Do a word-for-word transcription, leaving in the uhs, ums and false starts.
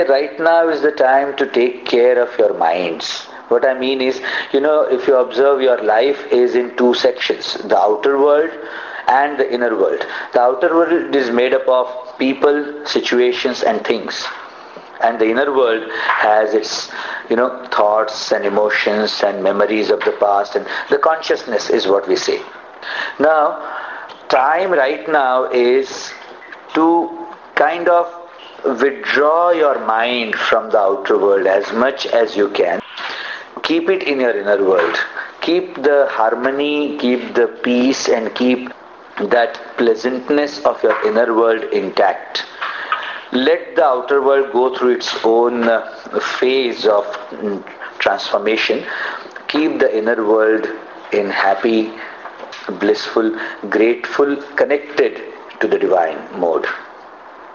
Right now is the time to take care of your minds. What I mean is, you know, if you observe, your life is in two sections, the outer world and the inner world. The outer world is made up of people, situations and things. And the inner world has its, you know, thoughts and emotions and memories of the past, and the consciousness is what we say. Now, time right now is to kind of withdraw your mind from the outer world as much as you can. Keep it in your inner world. Keep the harmony, keep the peace, and keep that pleasantness of your inner world intact. Let the outer world go through its own uh, phase of mm, transformation. Keep the inner world in happy, blissful, grateful, connected to the divine mode.